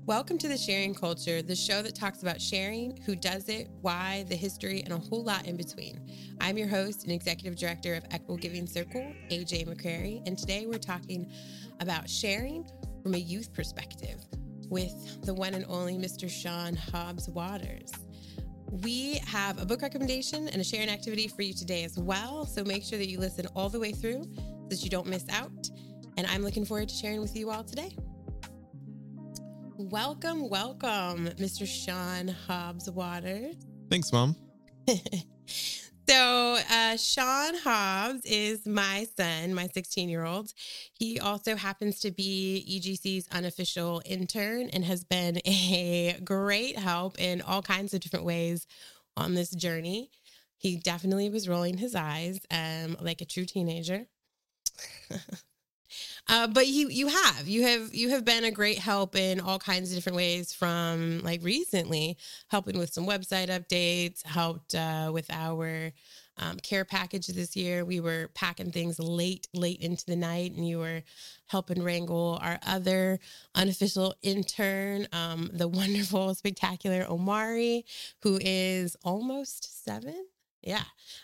Welcome to The Sharing Culture, the show that talks about sharing, who does it, why, the history, and a whole lot in between. I'm your host and executive director of Equitable Giving Circle, AJ McCrary, and today we're talking about sharing from a youth perspective with the one and only Mr. Sean Hobbs Waters. We have a book recommendation and a sharing activity for you today as well, so make sure that you listen all the way through so that you don't miss out. And I'm looking forward to sharing with you all today. Welcome, Mr. Sean Hobbs Waters. Thanks, Mom. So Sean Hobbs is my son, my 16-year-old. He also happens to be EGC's unofficial intern and has been a great help in all kinds of different ways on this journey. He definitely was rolling his eyes like a true teenager. But you have been a great help in all kinds of different ways, from like recently helping with some website updates, helped with our care package this year. We were packing things late into the night, and you were helping wrangle our other unofficial intern, the wonderful, spectacular Omari, who is almost 7. Yeah.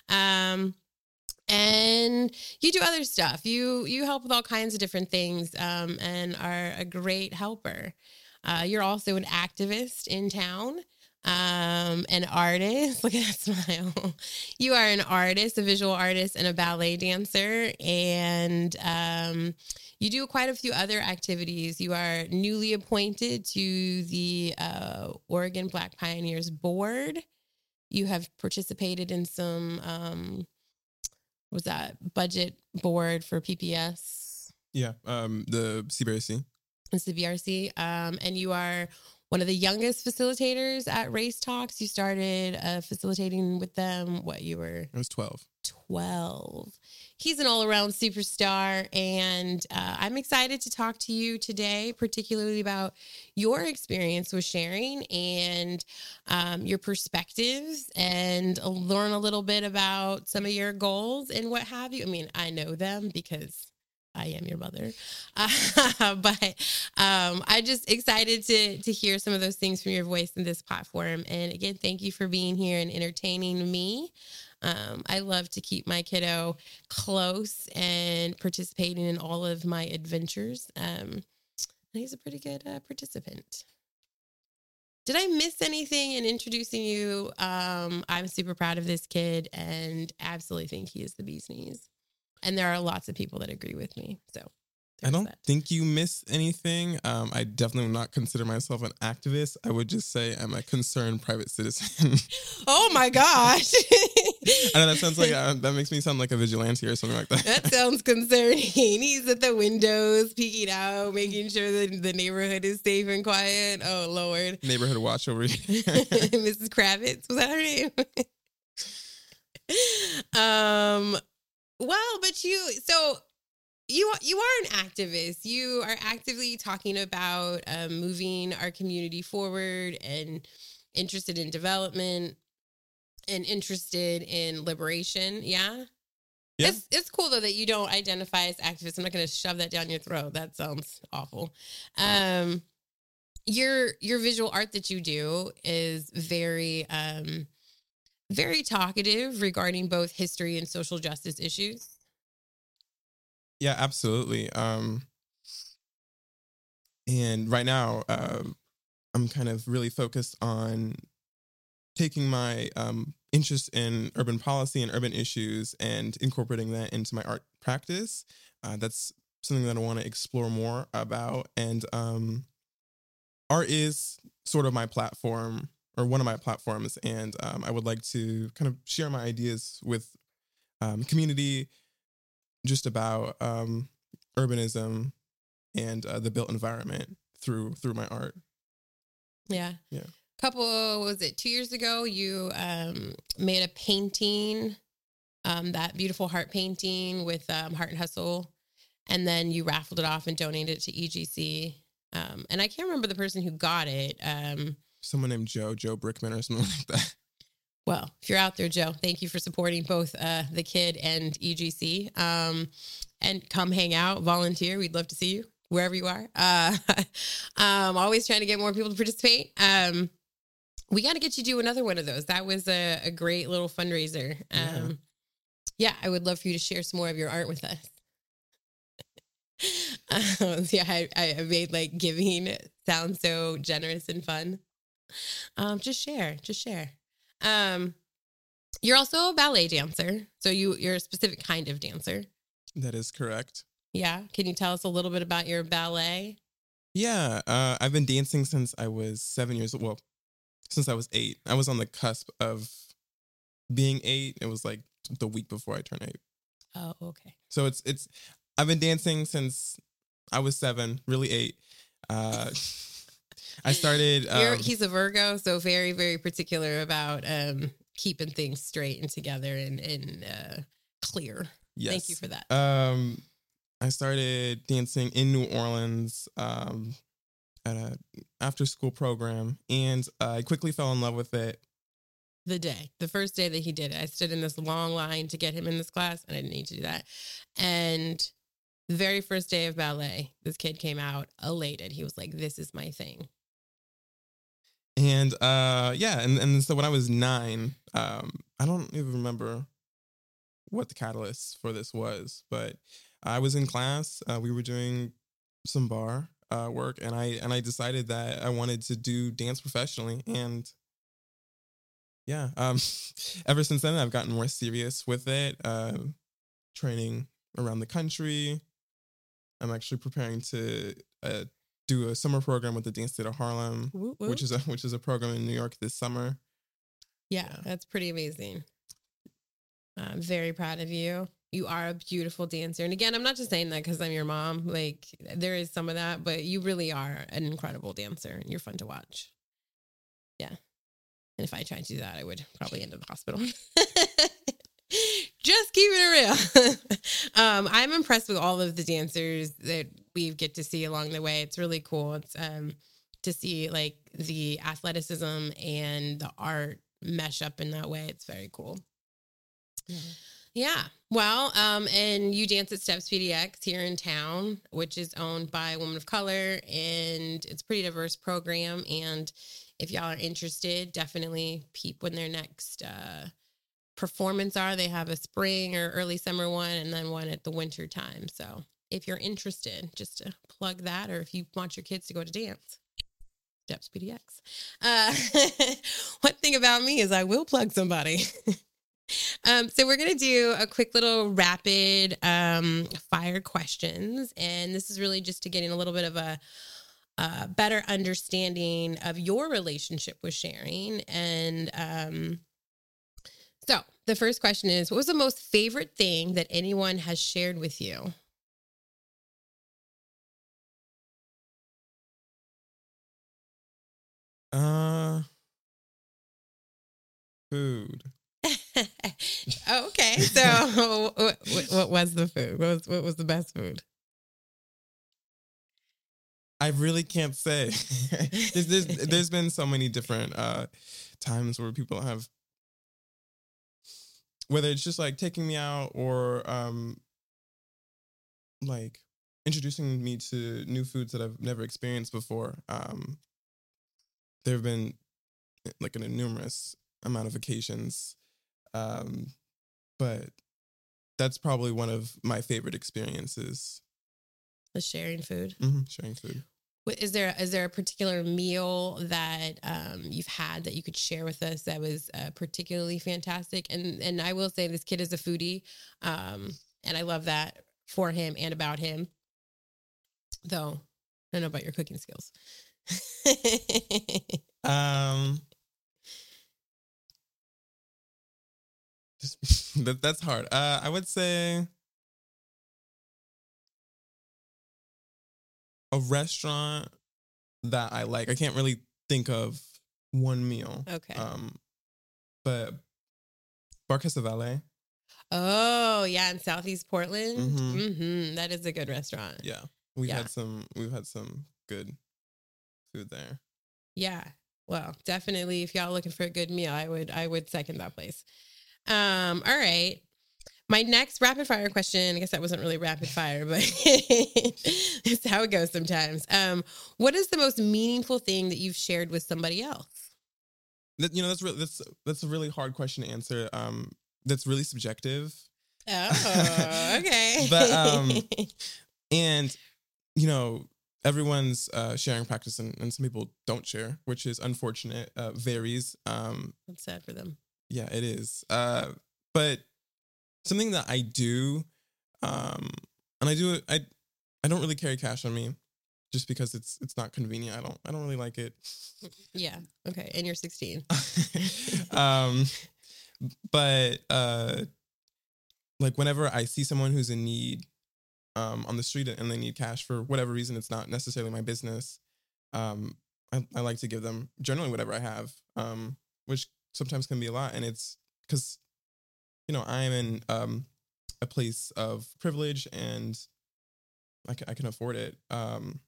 And you do other stuff. You help with all kinds of different things and are a great helper. You're also an activist in town, an artist. Look at that smile. You are an artist, a visual artist, and a ballet dancer. And you do quite a few other activities. You are newly appointed to the Oregon Black Pioneers Board. You have participated in some... was that budget board for PPS? Yeah, the CBRC. The CBRC. And you are one of the youngest facilitators at Race Talks. You started facilitating with them. I was 12. 12. He's an all-around superstar, and I'm excited to talk to you today, particularly about your experience with sharing and your perspectives, and learn a little bit about some of your goals and what have you. I mean, I know them because I am your mother, but I'm just excited to hear some of those things from your voice in this platform. And again, thank you for being here and entertaining me. I love to keep my kiddo close and participating in all of my adventures. He's a pretty good participant. Did I miss anything in introducing you? I'm super proud of this kid and absolutely think he is the bee's knees. And there are lots of people that agree with me. So I don't think you miss anything. I definitely would not consider myself an activist. I would just say I'm a concerned private citizen. Oh my gosh. I know that sounds like, that makes me sound like a vigilante or something like that. That sounds concerning. He's at the windows, peeking out, making sure that the neighborhood is safe and quiet. Oh, Lord. Neighborhood watch over here. Mrs. Kravitz, was that her name? Well, but you are an activist. You are actively talking about moving our community forward and interested in development and interested in liberation. Yeah. It's cool though that you don't identify as activist. I'm not going to shove that down your throat. That sounds awful. Your visual art that you do is very talkative regarding both history and social justice issues. Yeah, absolutely. And right now, I'm kind of really focused on taking my interest in urban policy and urban issues and incorporating that into my art practice. That's something that I want to explore more about. And art is sort of my platform, or one of my platforms. And I would like to kind of share my ideas with community, just about urbanism and the built environment through my art. Yeah. 2 years ago, you made a painting, that beautiful heart painting with Heart and Hustle, and then you raffled it off and donated it to EGC. And I can't remember the person who got it. Someone named Joe Brickman or something like that. Well, if you're out there, Joe, thank you for supporting both the kid and EGC. And come hang out, volunteer. We'd love to see you. wherever you are. Always trying to get more people to participate. We got to get you to do another one of those. That was a great little fundraiser. Yeah, I would love for you to share some more of your art with us. Yeah, I made like giving sound so generous and fun. Just share. You're also a ballet dancer, so you're a specific kind of dancer. That is correct. Yeah, can you tell us a little bit about your ballet? Yeah, I've been dancing since I was 7 years old. Well, since I was 8. I was on the cusp of being 8. It was like the week before I turned 8. Oh, okay. So it's I've been dancing since I was 7, really 8. I started. He's a Virgo, so very, very particular about keeping things straight and together and clear. Yes. Thank you for that. I started dancing in New Orleans at a after school program, and I quickly fell in love with it. The first day that he did it, I stood in this long line to get him in this class, and I didn't need to do that. And the very first day of ballet, this kid came out elated. He was like, "This is my thing." And and so when I was 9, I don't even remember what the catalyst for this was, but I was in class. We were doing some bar work, and I decided that I wanted to do dance professionally. And yeah, ever since then, I've gotten more serious with it. Training around the country. I'm actually preparing to do a summer program with the Dance State of Harlem, Woo, woo. which is a program in New York this summer. Yeah, that's pretty amazing. I'm very proud of you. You are a beautiful dancer. And again, I'm not just saying that because I'm your mom. Like, there is some of that, but you really are an incredible dancer and you're fun to watch. Yeah. And if I tried to do that, I would probably end up in the hospital. Just keeping it real. I'm impressed with all of the dancers that we get to see along the way. It's really cool. It's to see like the athleticism and the art mesh up in that way. It's very cool. Yeah. Well, and you dance at Steps PDX here in town, which is owned by a woman of color, and it's a pretty diverse program. And if y'all are interested, definitely peep when their next performance are. They have a spring or early summer one and then one at the winter time. So if you're interested, just to plug that, or if you want your kids to go to dance, Steps PDX. One thing about me is I will plug somebody. So we're going to do a quick little rapid fire questions. And this is really just to getting a little bit of a better understanding of your relationship with sharing. And so the first question is, what was the most favorite thing that anyone has shared with you? Food. Okay, so what was the food? What was the best food? I really can't say. there's been so many different times where people have, whether it's just like taking me out or like introducing me to new foods that I've never experienced before. There have been like an numerous amount of occasions, but that's probably one of my favorite experiences. The sharing food. Mm-hmm, sharing food. Is there a particular meal that you've had that you could share with us that was particularly fantastic? And I will say this kid is a foodie, and I love that for him and about him. Though I don't know about your cooking skills. That's hard. I would say a restaurant that I like. I can't really think of one meal. Okay. But Bar Quesavale. Oh yeah, in Southeast Portland. Mm-hmm. Mm-hmm. That is a good restaurant. Yeah, we've had some good food there. Yeah. Well, definitely. If y'all looking for a good meal, I would second that place. All right. My next rapid fire question, I guess that wasn't really rapid fire, but it's how it goes sometimes. What is the most meaningful thing that you've shared with somebody else? That's a really hard question to answer. That's really subjective. Oh, okay. But and everyone's sharing practice, and some people don't share, which is unfortunate. Varies. That's sad for them. Yeah, it is. But something that I do, and I do it. I don't really carry cash on me, just because it's not convenient. I don't really like it. Yeah. Okay. And you're 16. But like whenever I see someone who's in need, on the street, and they need cash for whatever reason, it's not necessarily my business. I like to give them generally whatever I have, which sometimes can be a lot, and it's because I am in a place of privilege, and I can afford it. And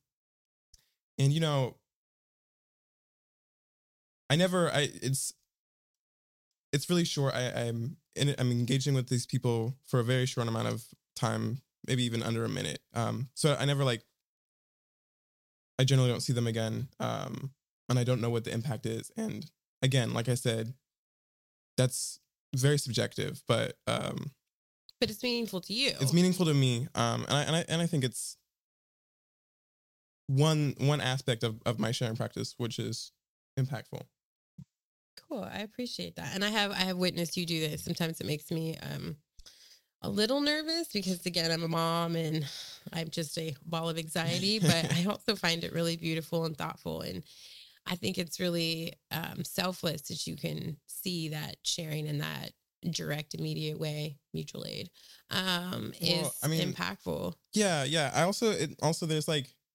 it's really short. I'm engaging with these people for a very short amount of time, maybe even under a minute. So I never I generally don't see them again. And I don't know what the impact is. And again, like I said, that's very subjective, but it's meaningful to you. It's meaningful to me. And I think it's one aspect of my sharing practice, which is impactful. Cool. I appreciate that. And I have witnessed you do this. Sometimes it makes me a little nervous because, again, I'm a mom and I'm just a ball of anxiety, but I also find it really beautiful and thoughtful. And I think it's really selfless that you can see that sharing in that direct, immediate way, mutual aid, is impactful. Yeah. Also there's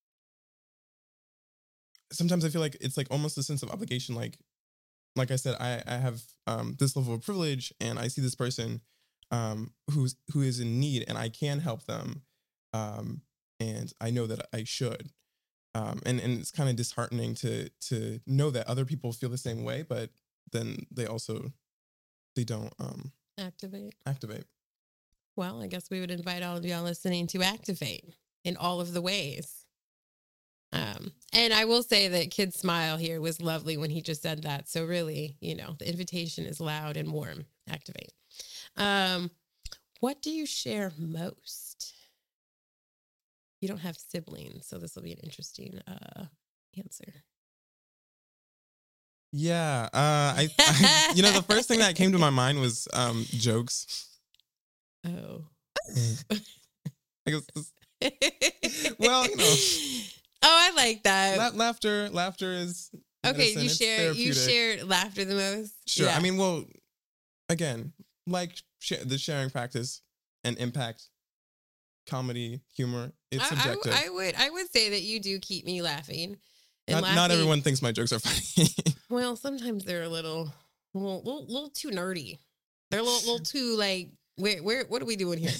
sometimes I feel like it's almost a sense of obligation. Like I said, I have this level of privilege, and I see this person who is in need, and I can help them, and I know that I should, and it's kind of disheartening to know that other people feel the same way, but then they don't activate. Well, I guess we would invite all of y'all listening to activate in all of the ways. And I will say that Kid's smile here was lovely when he just said that. So really, the invitation is loud and warm. Activate. What do you share most? You don't have siblings, so this will be an interesting answer. Yeah, I the first thing that came to my mind was jokes. Oh. I guess well, Oh, I like that. Laughter is okay. You share laughter the most. Sure. Yeah. I mean, well, again, the sharing practice and impact, comedy, humor. It's subjective. I would say that you do keep me laughing. Not everyone thinks my jokes are funny. Well, sometimes they're a little too nerdy. They're a little too what are we doing here?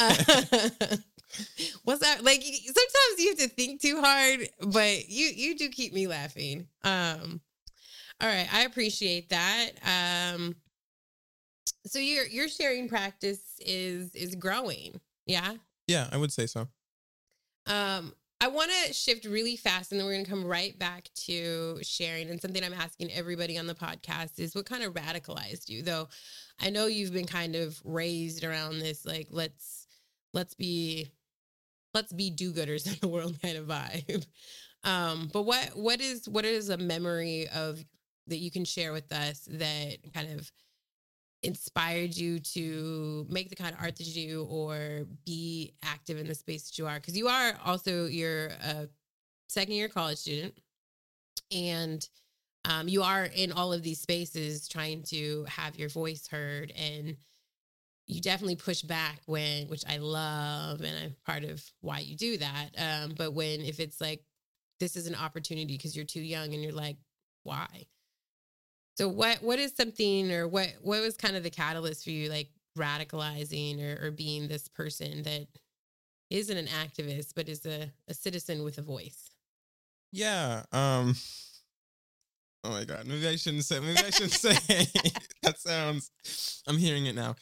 What's that? Sometimes you have to think too hard, but you do keep me laughing. All right. I appreciate that. So your sharing practice is growing. Yeah. Yeah, I would say so. I want to shift really fast, and then we're going to come right back to sharing. And something I'm asking everybody on the podcast is, what kind of radicalized you? Though I know you've been kind of raised around this, let's be do-gooders in the world kind of vibe. But what is a memory of that you can share with us that kind of inspired you to make the kind of art that you do, or be active in the space that you are? Because you're a second-year college student, and you are in all of these spaces trying to have your voice heard, and you definitely push back which I love, and I'm part of why you do that. But if it's this is an opportunity because you're too young, and you're like, why? So what is something, or what was kind of the catalyst for you, radicalizing or being this person that isn't an activist, but is a citizen with a voice? Yeah. Oh my God. Maybe I shouldn't say. Maybe I shouldn't say. That sounds. I'm hearing it now.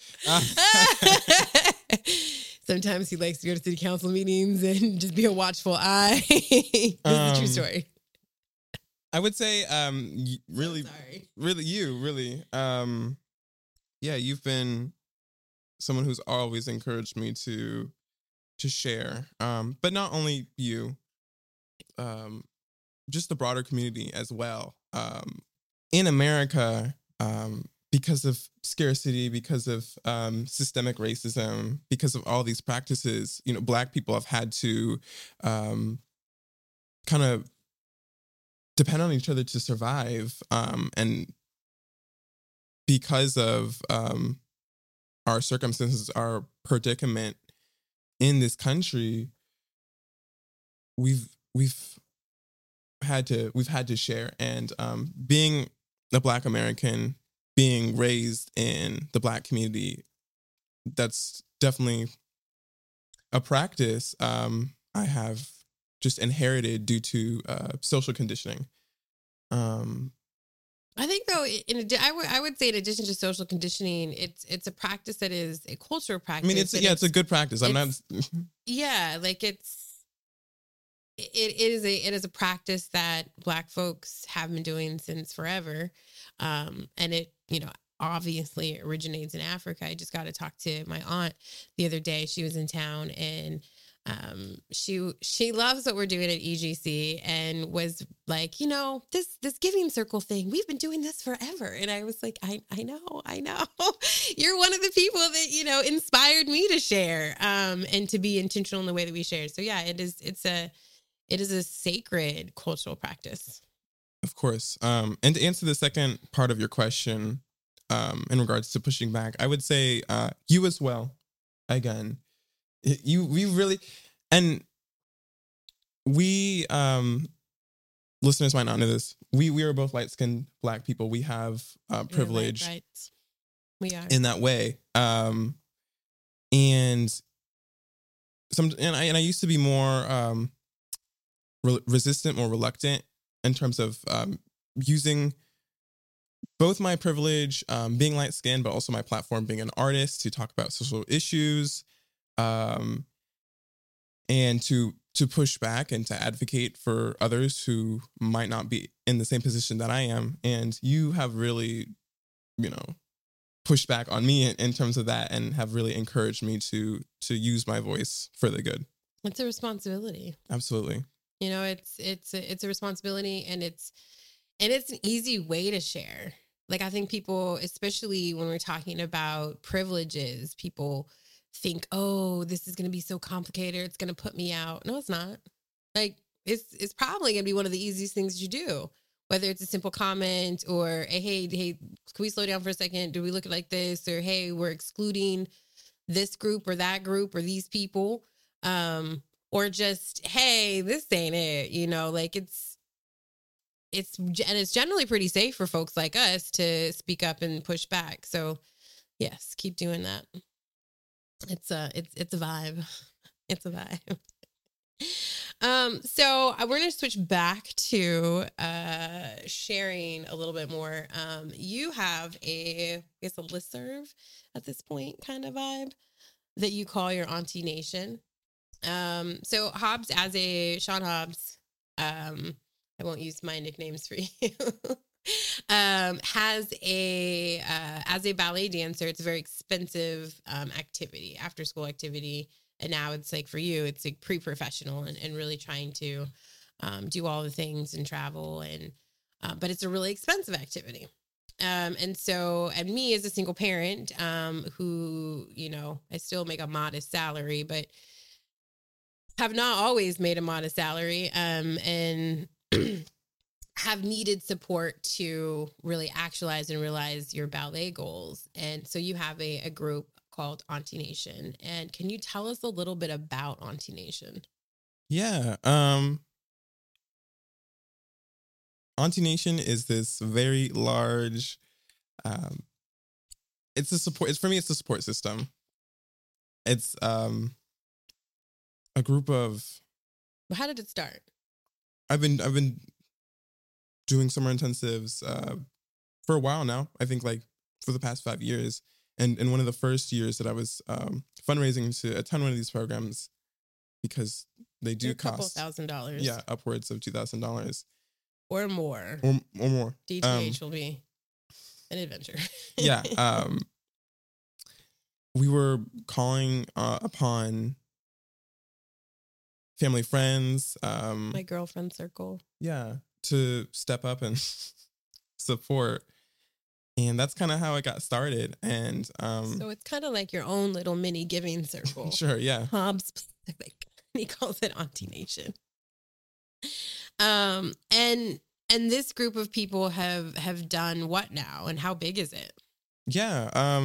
Sometimes he likes to go to city council meetings and just be a watchful eye. This is a true story. I would say, really, Sorry. really. Yeah, you've been someone who's always encouraged me to share. But not only you, just the broader community as well. In America, because of scarcity, because of systemic racism, because of all these practices, Black people have had to kind of depend on each other to survive. And because of our circumstances, our predicament in this country, we've had to share. And being a Black American, being raised in the Black community, that's definitely a practice I have just inherited due to social conditioning. I think though, I would say in addition to social conditioning, it's a practice that is a cultural practice. I mean, it's a good practice. I'm not. Yeah, like it is a practice that Black folks have been doing since forever, and it obviously originates in Africa. I just got to talk to my aunt the other day. She was in town and. She loves what we're doing at EGC and was like, this giving circle thing, we've been doing this forever. And I was like, I know. You're one of the people that, inspired me to share, and to be intentional in the way that we share. So yeah, it is a sacred cultural practice. Of course. And to answer the second part of your question, in regards to pushing back, I would say, you as well, again, we really, and we, listeners might not know this. We are both light-skinned Black people. We have privilege. Right. We are in that way. And I used to be more resistant, more reluctant in terms of using both my privilege, being light-skinned, but also my platform being an artist to talk about social issues. And to push back and to advocate for others who might not be in the same position that I am. And you have really, pushed back on me in terms of that and have really encouraged me to use my voice for the good. It's a responsibility. Absolutely. It's a responsibility, and it's an easy way to share. Like, I think people, especially when we're talking about privileges, people think, oh, this is going to be so complicated, it's going to put me out. No, it's not. Like, it's probably going to be one of the easiest things you do, whether it's a simple comment or a, hey, can we slow down for a second? Do we look at it like this? Or, hey, we're excluding this group or that group or these people. Or just, hey, this ain't it. Like it's generally pretty safe for folks like us to speak up and push back. So yes, keep doing that. It's a vibe. It's a vibe. So we're going to switch back to sharing a little bit more. You have a listserv at this point kind of vibe that you call your Auntie Nation. So Hobbs, Sean Hobbs, I won't use my nicknames for you. Has as a ballet dancer, it's a very expensive activity, after school activity. And now it's like, for you, it's like pre-professional and really trying to do all the things and travel. And but it's a really expensive activity. And me as a single parent, who, I still make a modest salary, but have not always made a modest salary, and have needed support to really actualize and realize your ballet goals. And so you have a group called Auntie Nation. And can you tell us a little bit about Auntie Nation? Yeah. Auntie Nation is this very large, it's a support. For me, it's a support system. It's a group of. How did it start? I've been doing summer intensives for a while now. I think like for the past 5 years. And in one of the first years that I was fundraising to attend one of these programs, because they do cost $2,000. Yeah, upwards of $2,000 or more. Or more. DTH will be an adventure. Yeah. We were calling upon family, friends, my girlfriend circle. Yeah, to step up and support. And that's kind of how it got started. And so it's kind of like your own little mini giving circle. Sure, yeah. Hobbs specific. He calls it Auntie Nation. And this group of people have done what now, and how big is it? Yeah.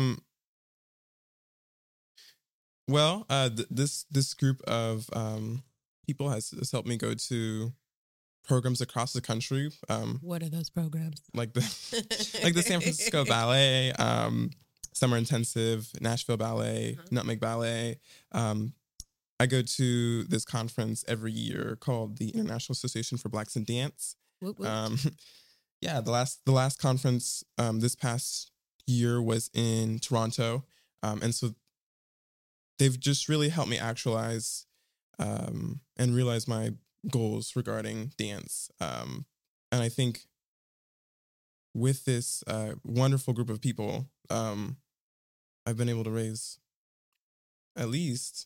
Well, this group of people has helped me go to programs across the country. What are those programs? Like the San Francisco Ballet, Summer Intensive, Nashville Ballet, Nutmeg Ballet. I go to this conference every year called the International Association for Blacks in Dance. Whoop, whoop. Yeah, the last conference this past year was in Toronto, and so they've just really helped me actualize and realize my goals regarding dance. And I think with this wonderful group of people, I've been able to raise at least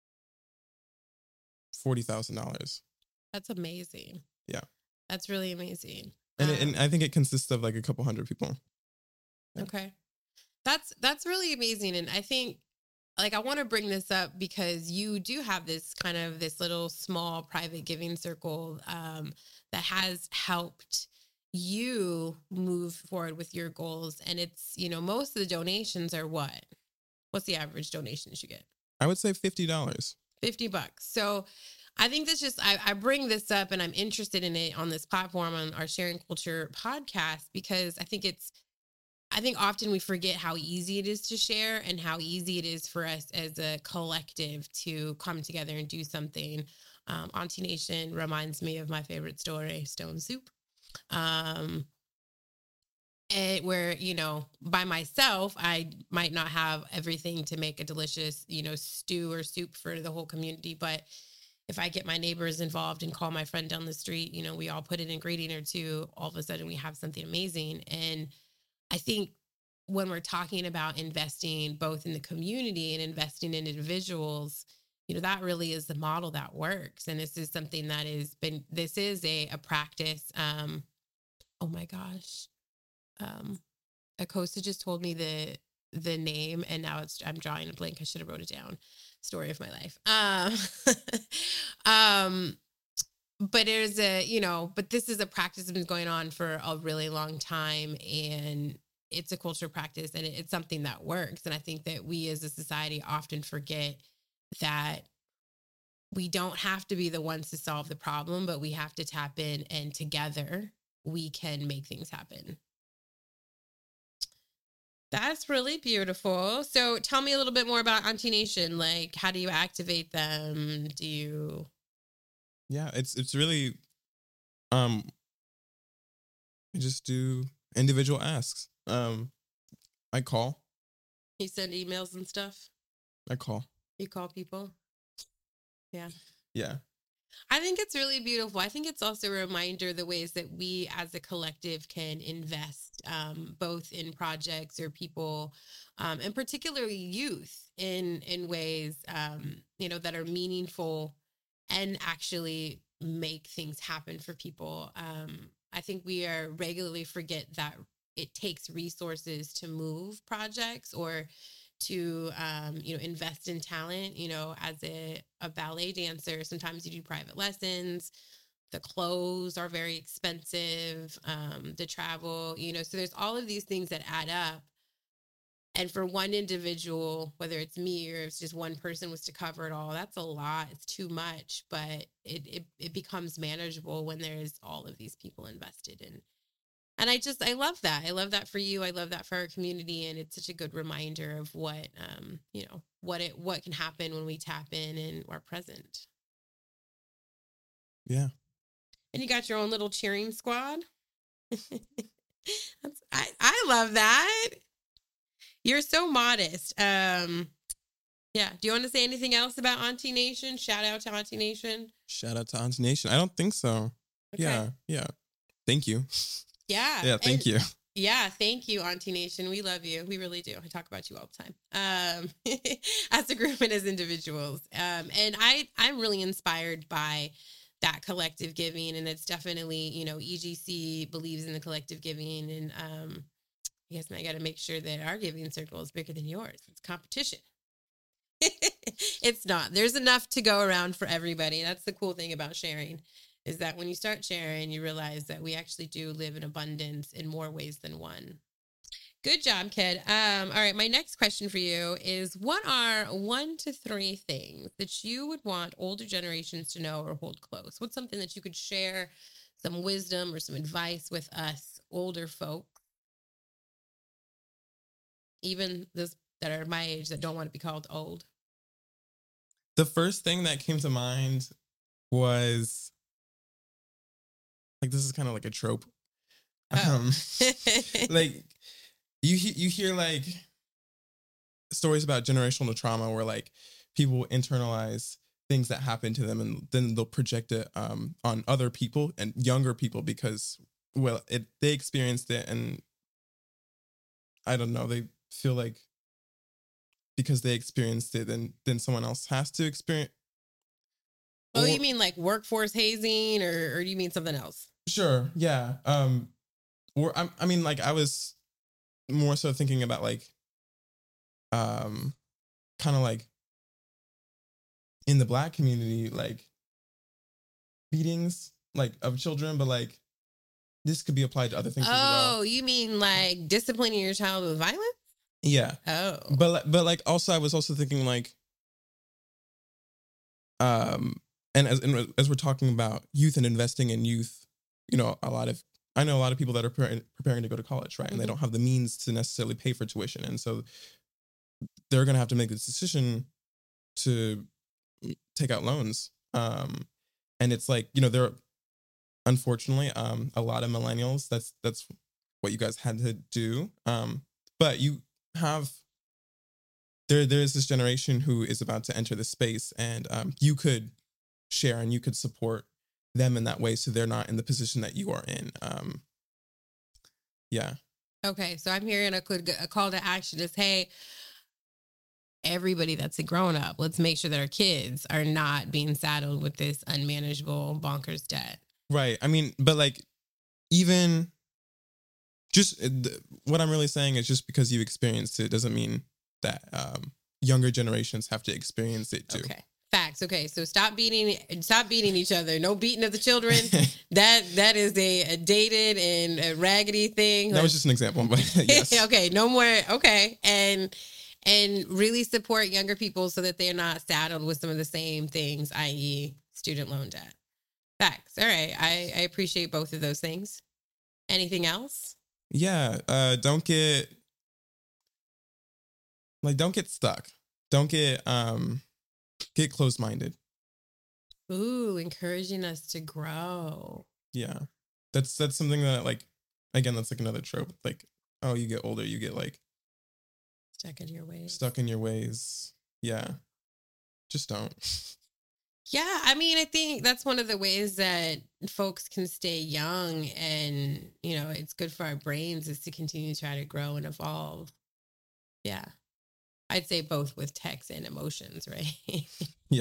$40,000. That's amazing. Yeah. That's really amazing. And I think it consists of like a couple hundred people. Yeah. Okay. That's really amazing. And I think, like, I want to bring this up because you do have this little small private giving circle that has helped you move forward with your goals. And it's, most of the donations are what? What's the average donations you get? I would say $50. $50. So I think that's just, I bring this up and I'm interested in it on this platform, on our Sharing Culture podcast, because I think often we forget how easy it is to share and how easy it is for us as a collective to come together and do something. Auntie Nation reminds me of my favorite story, Stone Soup. Where, by myself, I might not have everything to make a delicious, stew or soup for the whole community. But if I get my neighbors involved and call my friend down the street, we all put an ingredient or two, all of a sudden we have something amazing. And I think when we're talking about investing both in the community and investing in individuals, that really is the model that works. And this is something that this is a practice. Oh my gosh. Acosta just told me the name and now I'm drawing a blank. I should have wrote it down. Story of my life. But there's but this is a practice that's been going on for a really long time, and it's a culture practice, and it's something that works. And I think that we as a society often forget that we don't have to be the ones to solve the problem, but we have to tap in, and together we can make things happen. That's really beautiful. So tell me a little bit more about Auntie Nation. Like, how do you activate them? Yeah, it's really, I just do individual asks. I call. You send emails and stuff? I call. You call people? Yeah. Yeah. I think it's really beautiful. I think it's also a reminder the ways that we as a collective can invest both in projects or people, and particularly youth in ways, that are meaningful and actually make things happen for people. I think we regularly forget that it takes resources to move projects or to, invest in talent. As a ballet dancer, sometimes you do private lessons. The clothes are very expensive, the travel, so there's all of these things that add up. And for one individual, whether it's me or if it's just one person was to cover it all, that's a lot. It's too much, but it becomes manageable when there's all of these people invested in. And I love that. I love that for you. I love that for our community. And it's such a good reminder of what can happen when we tap in and are present. Yeah. And you got your own little cheering squad? I love that. You're so modest. Yeah. Do you want to say anything else about Auntie Nation? Shout out to Auntie Nation. Shout out to Auntie Nation. I don't think so. Okay. Yeah. Thank you. Yeah. Yeah, thank you. Yeah, thank you, Auntie Nation. We love you. We really do. I talk about you all the time, as a group and as individuals. And I'm really inspired by that collective giving, and it's definitely, EGC believes in the collective giving, and I guess I got to make sure that our giving circle is bigger than yours. It's competition. It's not. There's enough to go around for everybody. That's the cool thing about sharing, is that when you start sharing, you realize that we actually do live in abundance in more ways than one. Good job, kid. All right, my next question for you is, what are 1 to 3 things that you would want older generations to know or hold close? What's something that you could share, some wisdom or some advice with us older folk, even those that are my age that don't want to be called old? The first thing that came to mind was, like, this is kind of like a trope. Like, you hear like stories about generational trauma where like people internalize things that happen to them, and then they'll project it on other people and younger people because, well, they experienced it, and I don't know, they feel like because they experienced it, then someone else has to experience. Oh, you mean like workforce hazing, or do you mean something else? Sure, yeah. Or I mean, like, I was more so thinking about like, kind of like in the Black community, like beatings like of children, but like this could be applied to other things as well. Oh, you mean like disciplining your child with violence? Yeah. Oh. But like also, I was also thinking like, and as we're talking about youth and investing in youth, I know a lot of people that are preparing to go to college, right? And they don't have the means to necessarily pay for tuition. And so they're going to have to make this decision to take out loans. And it's like, there are, unfortunately, a lot of millennials, that's what you guys had to do. But you have, there's this generation who is about to enter the space, and you could share and you could support them in that way, so they're not in the position that you are in. Yeah. Okay, so I'm hearing a call to action is, hey, everybody that's a grown up, let's make sure that our kids are not being saddled with this unmanageable bonkers debt. Right. I mean, but like, even just what I'm really saying is, just because you experienced it doesn't mean that younger generations have to experience it too. Okay. Facts. Okay, so stop beating each other. No beating of the children. that is a dated and a raggedy thing. That was just an example, but yes. Okay, no more. Okay, and really support younger people so that they're not saddled with some of the same things, i.e., student loan debt. Facts. All right, I appreciate both of those things. Anything else? Yeah. Don't get stuck. Don't get closed-minded. Ooh, encouraging us to grow. Yeah. That's something that, like, again, that's like another trope. Like, oh, you get older, you get like stuck in your ways. Yeah. Just don't. Yeah, I mean, I think that's one of the ways that folks can stay young, and, it's good for our brains, is to continue to try to grow and evolve. Yeah. I'd say both with text and emotions, right? Yeah.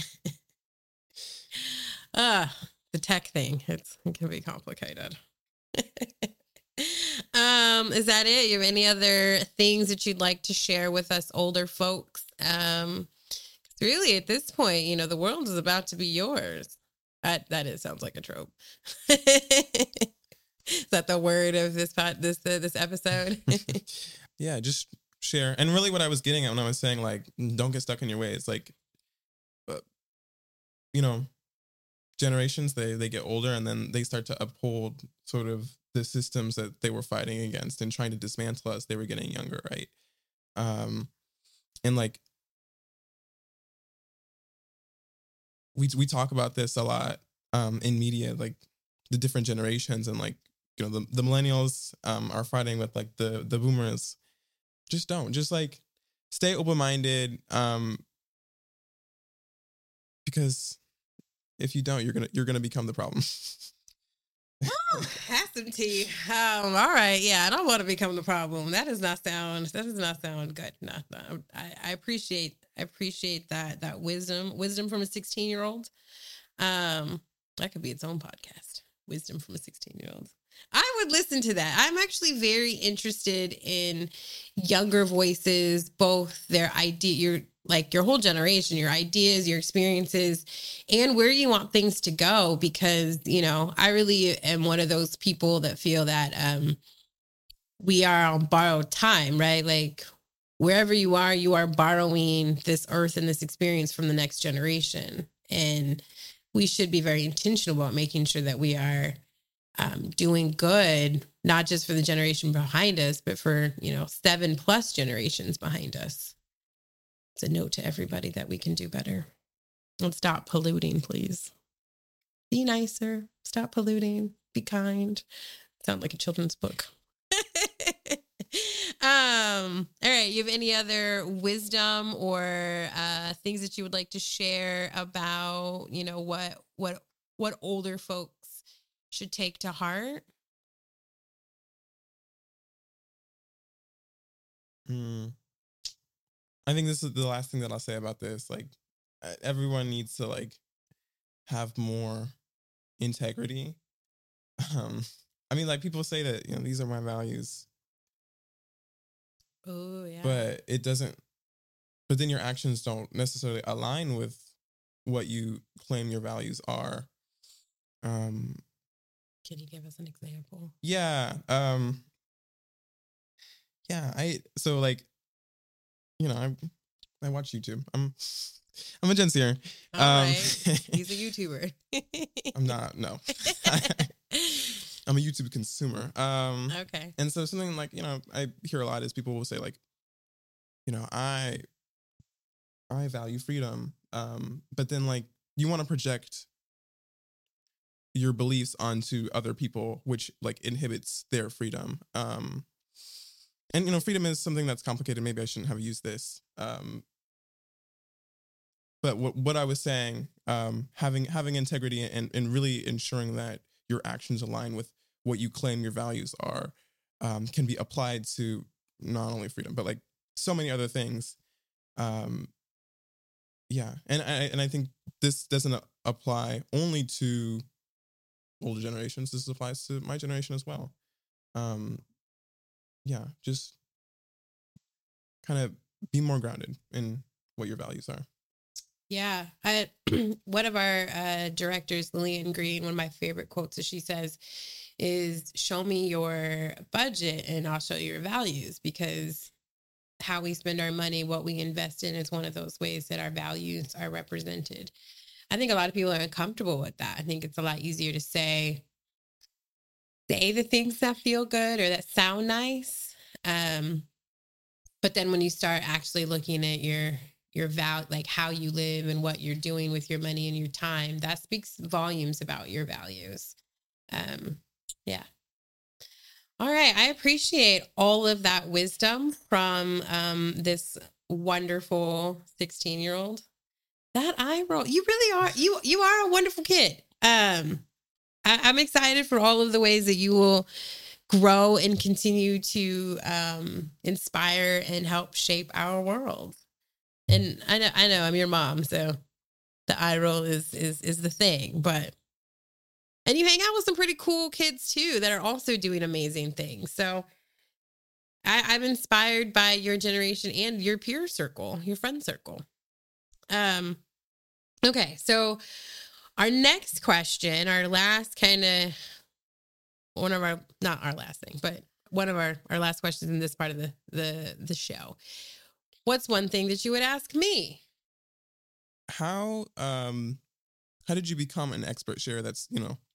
The tech thing, it can be complicated. Is that it? You have any other things that you'd like to share with us older folks? Really, at this point, the world is about to be yours. That sounds like a trope. Is that the word of this episode? Yeah, just share. And really what I was getting at when I was saying, like, don't get stuck in your ways, like, generations, they get older, and then they start to uphold sort of the systems that they were fighting against and trying to dismantle as they were getting younger, right? And like, we talk about this a lot in media, like the different generations, and like the millennials are fighting with like the boomers. Just don't. Just like stay open-minded. Because if you don't, you're gonna become the problem. Have some tea. All right. Yeah, I don't want to become the problem. That does not sound good. No. I appreciate that wisdom from a 16-year-old. That could be its own podcast. Wisdom from a 16-year-old. I would listen to that. I'm actually very interested in younger voices, both their idea, your whole generation, your ideas, your experiences, and where you want things to go. Because, I really am one of those people that feel that we are on borrowed time, right? Like wherever you are borrowing this earth and this experience from the next generation. And we should be very intentional about making sure that we are doing good, not just for the generation behind us, but for, 7+ generations behind us. It's a note to everybody that we can do better. And stop polluting, please. Be nicer. Stop polluting. Be kind. Sound like a children's book. All right. You have any other wisdom or things that you would like to share about, what older folks should take to heart? I think this is the last thing that I'll say about this. Like, everyone needs to like have more integrity. I mean, like people say that, these are my values. Oh, yeah. But it doesn't, but then your actions don't necessarily align with what you claim your values are. Can you give us an example? Yeah. So like, I watch YouTube. I'm a Gen Zer. All right. He's a YouTuber. I'm not, no. I'm a YouTube consumer. Okay. And so something like, I hear a lot is people will say like, I value freedom. But then like you want to project your beliefs onto other people, which like inhibits their freedom. And freedom is something that's complicated. Maybe I shouldn't have used this. But what I was saying, having integrity and really ensuring that your actions align with what you claim your values are, can be applied to not only freedom, but like so many other things. Yeah. And I think this doesn't apply only to older generations. This applies to my generation as well. Yeah, just kind of be more grounded in what your values are. Yeah. One of our directors, Lillian Green, one of my favorite quotes that she says is, show me your budget and I'll show you your values, because how we spend our money, what we invest in, is one of those ways that our values are represented. I think a lot of people are uncomfortable with that. I think it's a lot easier to say the things that feel good or that sound nice. But then when you start actually looking at your value, like how you live and what you're doing with your money and your time, that speaks volumes about your values. Yeah. All right. I appreciate all of that wisdom from this wonderful 16-year-old. That eye roll. You really are. You are a wonderful kid. I'm excited for all of the ways that you will grow and continue to inspire and help shape our world. And I know I'm your mom, so the eye roll is the thing. And you hang out with some pretty cool kids too that are also doing amazing things. So I'm inspired by your generation and your peer circle, your friend circle. Okay, so our next question, our last kind of one of our, not our last thing, but one of our last questions in this part of the show. What's one thing that you would ask me? How did you become an expert sharer? That's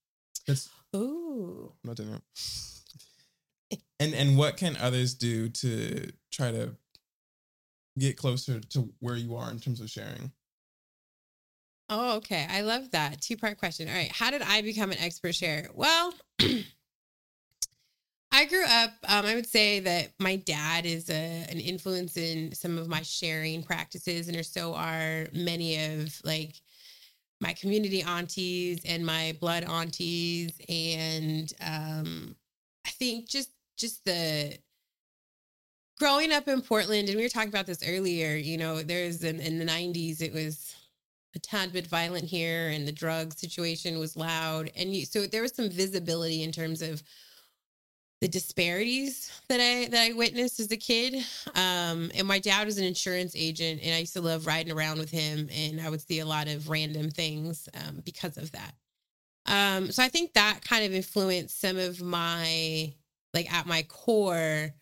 ooh, not doing it. And what can others do to try to get closer to where you are in terms of sharing? Oh, okay. I love that. 2-part question. All right. How did I become an expert sharer? Well, I grew up, I would say that my dad is an influence in some of my sharing practices, and so are many of like my community aunties and my blood aunties. And I think just the growing up in Portland, and we were talking about this earlier, there's in the 90s, it was a tad bit violent here, and the drug situation was loud. So there was some visibility in terms of the disparities that I witnessed as a kid. And my dad was an insurance agent, and I used to love riding around with him, and I would see a lot of random things because of that. So I think that kind of influenced some of my, like at my core,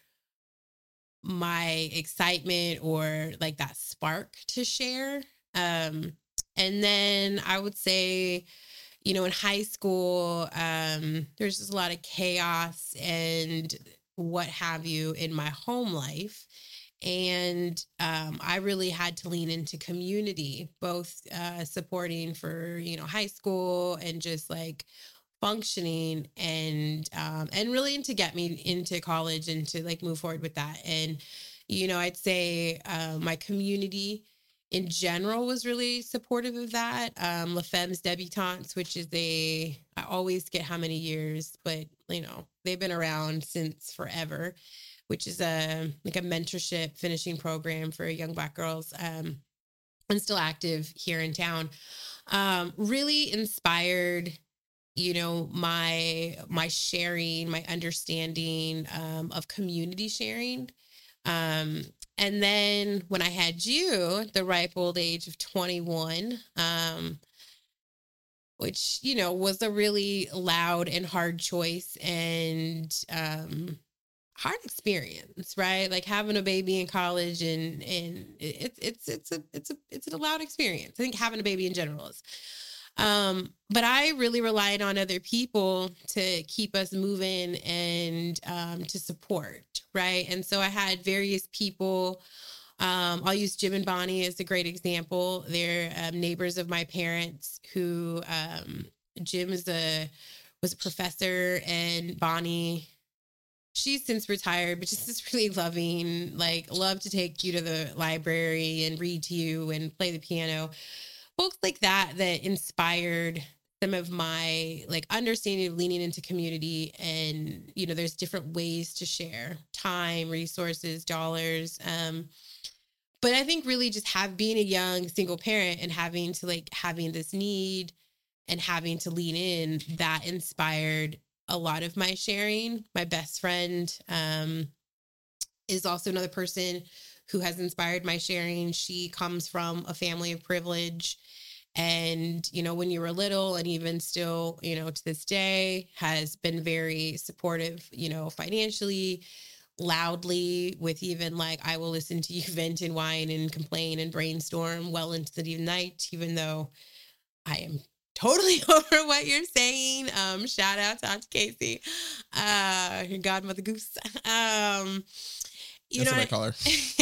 my excitement or like that spark to share. And then I would say, in high school, there's just a lot of chaos and what have you in my home life. And I really had to lean into community, both supporting for, high school and just like functioning, and really to get me into college and to like move forward with that. And I'd say my community in general was really supportive of that. La Femmes Debutantes, which is I always forget how many years, but they've been around since forever, which is like a mentorship finishing program for young Black girls, and still active here in town. Really inspired, my sharing, my understanding of community sharing. And then when I had you at the ripe old age of 21, which, was a really loud and hard choice, and hard experience, right? Like having a baby in college, and it's a loud experience. I think having a baby in general is. But I really relied on other people to keep us moving and to support, right? And so I had various people. I'll use Jim and Bonnie as a great example. They're neighbors of my parents who Jim was a professor, and Bonnie, she's since retired, but just this really loving, like love to take you to the library and read to you and play the piano. Folks like that inspired some of my like understanding of leaning into community. And, there's different ways to share time, resources, dollars. But I think really just being a young single parent and having this need and having to lean in, that inspired a lot of my sharing. My best friend is also another person who has inspired my sharing. She comes from a family of privilege. And, when you were little, and even still, to this day, has been very supportive, financially, loudly, with even like, I will listen to you vent and whine and complain and brainstorm well into the night, even though I am totally over what you're saying. Shout out to Auntie Casey, your godmother goose. That's what I call her.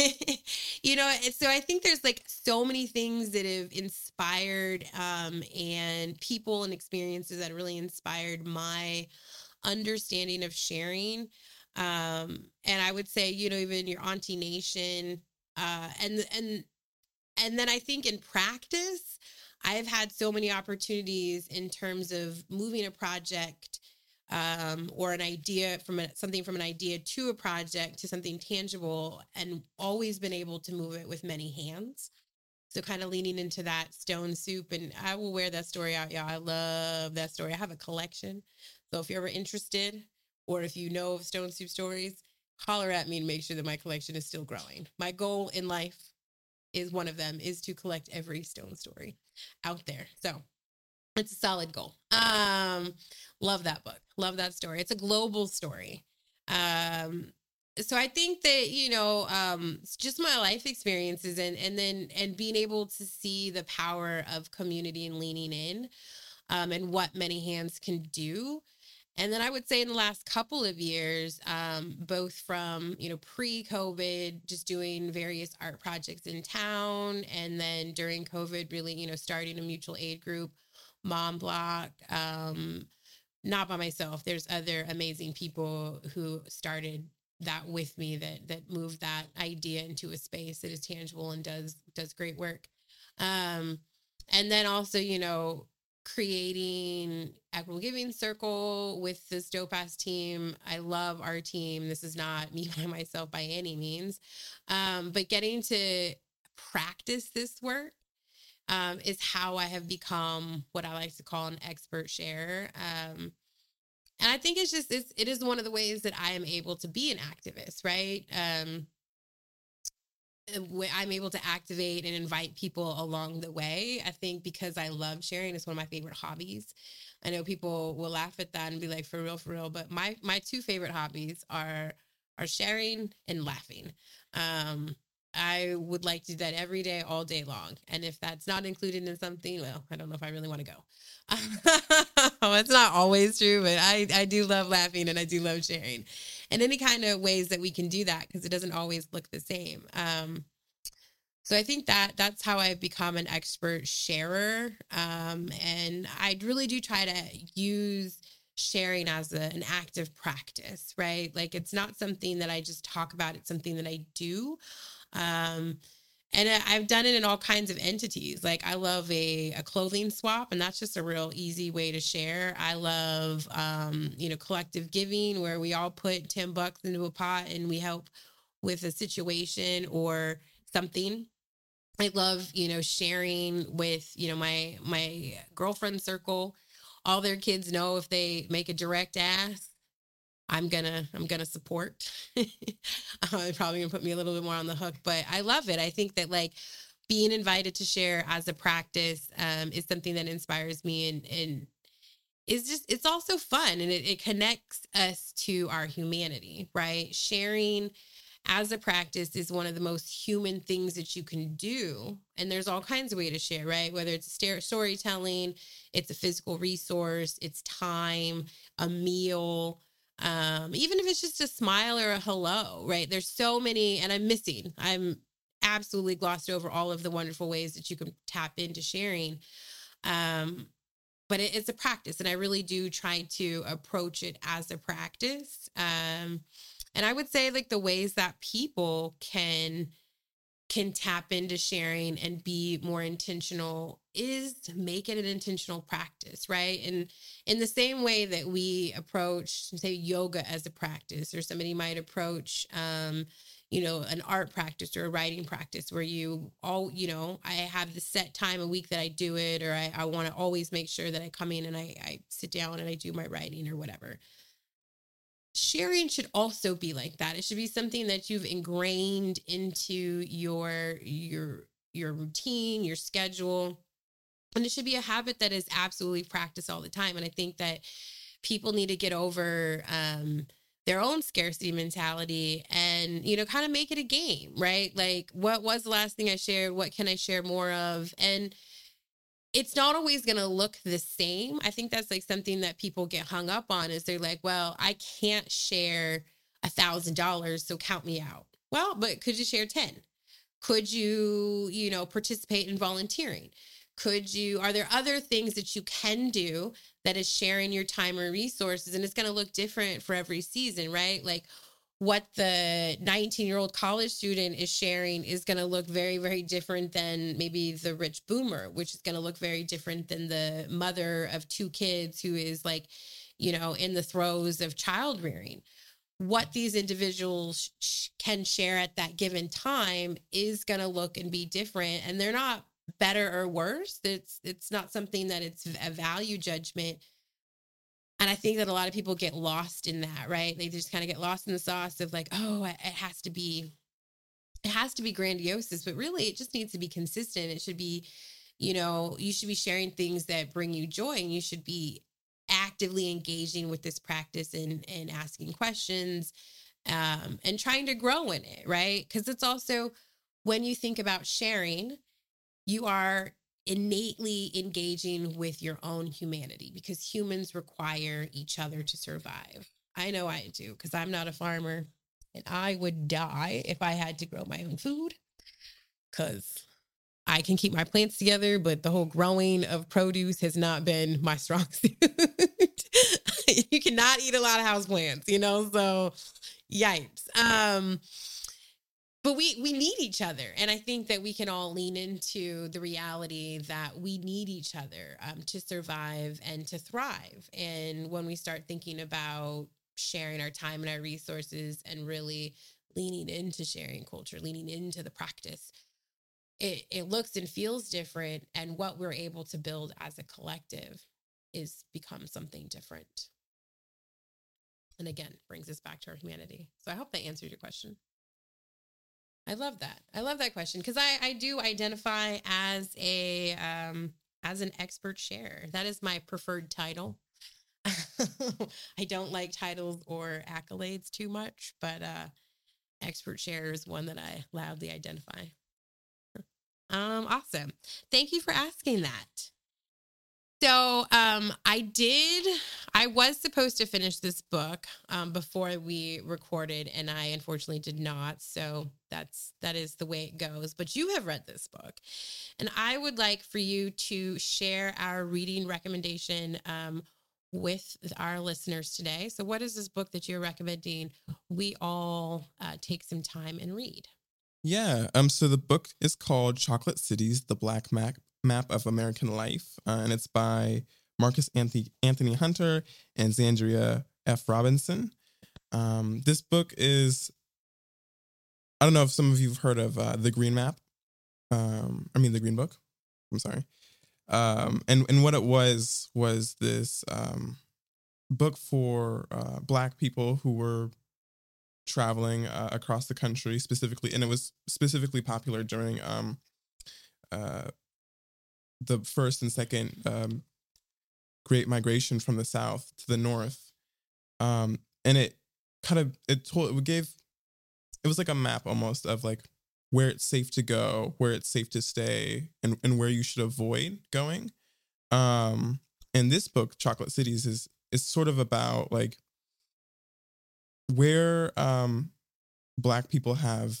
So I think there's like so many things that have inspired, and people and experiences that really inspired my understanding of sharing. And I would say, even your Auntie Nation, and then I think in practice, I've had so many opportunities in terms of moving a project, or an idea from an idea to a project to something tangible, and always been able to move it with many hands. So kind of leaning into that Stone Soup, and I will wear that story out, y'all. I love that story. I have a collection. So if you're ever interested, or if you know of Stone Soup stories, holler at me and make sure that my collection is still growing. My goal in life is one of them is to collect every Stone story out there. So it's a solid goal. Love that book. Love that story. It's a global story. So I think that, it's just my life experiences, and being able to see the power of community and leaning in, and what many hands can do. And then I would say in the last couple of years, both from, pre-COVID, just doing various art projects in town. And then during COVID, really, starting a mutual aid group, Mom Block, not by myself. There's other amazing people who started that with me, that moved that idea into a space that is tangible and does great work. And then also, creating Equitable Giving Circle with this dope ass team. I love our team. This is not me by myself by any means. But getting to practice this work is how I have become what I like to call an expert sharer. And I think it is one of the ways that I am able to be an activist, right? I'm able to activate and invite people along the way. I think because I love sharing, it's one of my favorite hobbies. I know people will laugh at that and be like, for real. But my two favorite hobbies are sharing and laughing. I would like to do that every day, all day long. And if that's not included in something, well, I don't know if I really want to go. It's not always true, but I do love laughing and I do love sharing. And any kind of ways that we can do that, because it doesn't always look the same. So I think that's how I've become an expert sharer. And I really do try to use sharing as an active practice, right? Like, it's not something that I just talk about. It's something that I do. And I've done it in all kinds of entities. Like, I love a clothing swap, and that's just a real easy way to share. I love, collective giving, where we all put $10 into a pot and we help with a situation or something. I love, sharing with, my girlfriend circle. All their kids know if they make a direct ask, I'm gonna support. They're probably gonna put me a little bit more on the hook, but I love it. I think that, like, being invited to share as a practice is something that inspires me, and it's also fun, and it connects us to our humanity, right? Sharing as a practice is one of the most human things that you can do. And there's all kinds of ways to share, right? Whether it's storytelling, it's a physical resource, it's time, a meal, even if it's just a smile or a hello, right? There's so many, and I'm absolutely glossed over all of the wonderful ways that you can tap into sharing. But it's a practice, and I really do try to approach it as a practice. And I would say, like, the ways that people can tap into sharing and be more intentional is make it an intentional practice, right? And in the same way that we approach, say, yoga as a practice, or somebody might approach, an art practice or a writing practice, where I have the set time a week that I do it, or I want to always make sure that I come in and I sit down and I do my writing or whatever. Sharing should also be like that. It should be something that you've ingrained into your routine, your schedule. And it should be a habit that is absolutely practiced all the time. And I think that people need to get over their own scarcity mentality and, kind of make it a game, right? Like, what was the last thing I shared? What can I share more of? And it's not always going to look the same. I think that's, like, something that people get hung up on, is they're like, well, I can't share $1,000, so count me out. Well, but could you share 10? Could you, participate in volunteering? Are there other things that you can do that is sharing your time or resources? And it's going to look different for every season, right? Like, what the 19-year-old college student is sharing is going to look very, very different than maybe the rich boomer, which is going to look very different than the mother of 2 kids who is, like, in the throes of child rearing. What these individuals can share at that given time is going to look and be different. And they're not better or worse. It's not something that it's a value judgment. And I think that a lot of people get lost in that, right? They just kind of get lost in the sauce of, like, oh, it has to be grandiose, but really it just needs to be consistent. It should be, you should be sharing things that bring you joy, and you should be actively engaging with this practice and asking questions and trying to grow in it, right? Because it's also, when you think about sharing, you are innately engaging with your own humanity, because humans require each other to survive. I know I do, because I'm not a farmer, and I would die if I had to grow my own food, because I can keep my plants together, but the whole growing of produce has not been my strong suit. You cannot eat a lot of houseplants, so yipes. But we need each other. And I think that we can all lean into the reality that we need each other to survive and to thrive. And when we start thinking about sharing our time and our resources and really leaning into sharing culture, leaning into the practice, it looks and feels different. And what we're able to build as a collective is become something different. And again, brings us back to our humanity. So I hope that answered your question. I love that. I love that question because I do identify as an expert sharer. That is my preferred title. I don't like titles or accolades too much, but expert sharer is one that I loudly identify. Awesome. Thank you for asking that. So I was supposed to finish this book before we recorded, and I unfortunately did not. So that is the way it goes. But you have read this book, and I would like for you to share our reading recommendation with our listeners today. So what is this book that you're recommending we all take some time and read? Yeah. So the book is called Chocolate Cities: The Black Map of American Life, and it's by Marcus Anthony Hunter and Zandria F. Robinson. This book is, I don't know if some of you have heard of The Green Map. The Green Book. I'm sorry. And what it was this book for Black people who were traveling across the country specifically, and it was specifically popular during the first and second Great Migration from the South to the North. And it was like a map almost of like where it's safe to go, where it's safe to stay, and where you should avoid going. And this book, Chocolate Cities, is sort of about like where Black people have